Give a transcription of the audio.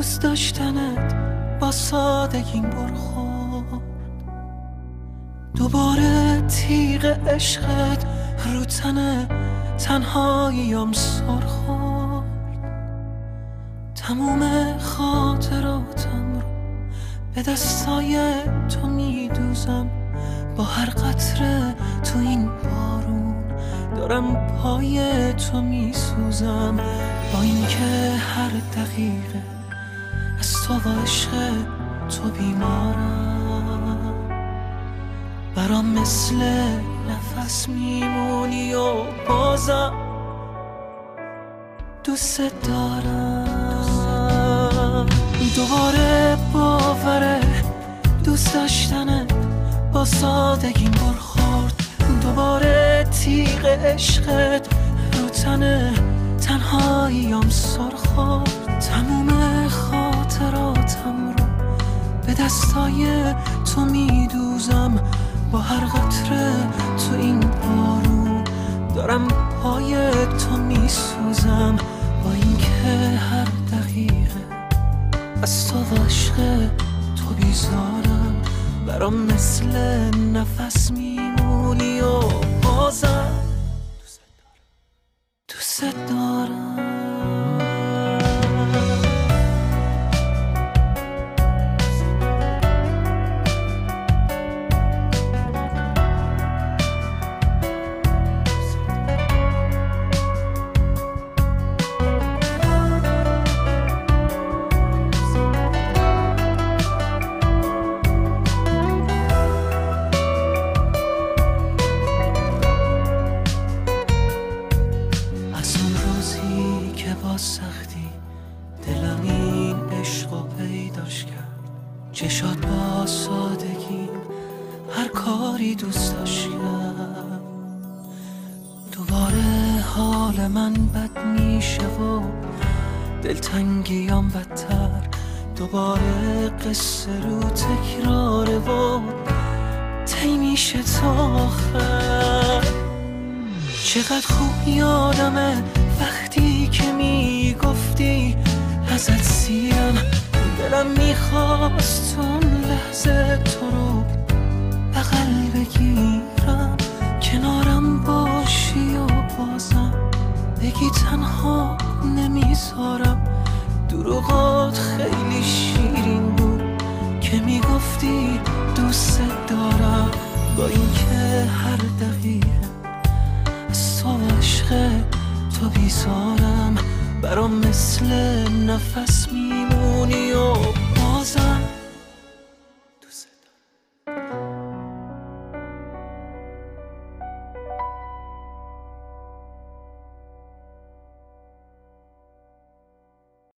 دوست داشتنت با سادگیم برخورد، دوباره تیغ عشقت رو تن تنهاییم سر خورد. تموم خاطراتم رو به دستای تو میدوزم، با هر قطره تو این بارون دارم پای تو میسوزم. با اینکه هر دقیقه از تو و عشق تو بیمارم، برام مثل نفس میمونی و بازم دوست دارم. دوباره باوره دوست داشتنت با سادگیم برخورد، دوباره تیغ عشقت رو تن تنهاییم سر خورد. تموم خاطراتم رو به دستای تو میدوزم، با هر قطره تو این بارون دارم پای تو میسوزم. با اینکه هر دقیقه از تو و عشق تو بیزارم، برام مثل نفس میمونی و بازم دوست دارم. سختی دلم این عشقو پیداش کرد، چشات با سادگی هر کاری دوست داشت کرد. دوباره حال من بد میشه و دلتنگیام بدتر، دوباره قصه رو تکراره و طی میشه تا آخر. چقدر خوب یادمه وقتی که میگفتی ازت سیرم، دلم میخواست اون لحظه تو رو بغل بگیرم، کنارم باشی و بازم بگی تنها نمیذارم. دروغات خیلی شیرین بود که میگفتی دوست دارم، با اینکه هر دقیقه از تو و عشق تو بیزارم، برام مثل نفس میمونی و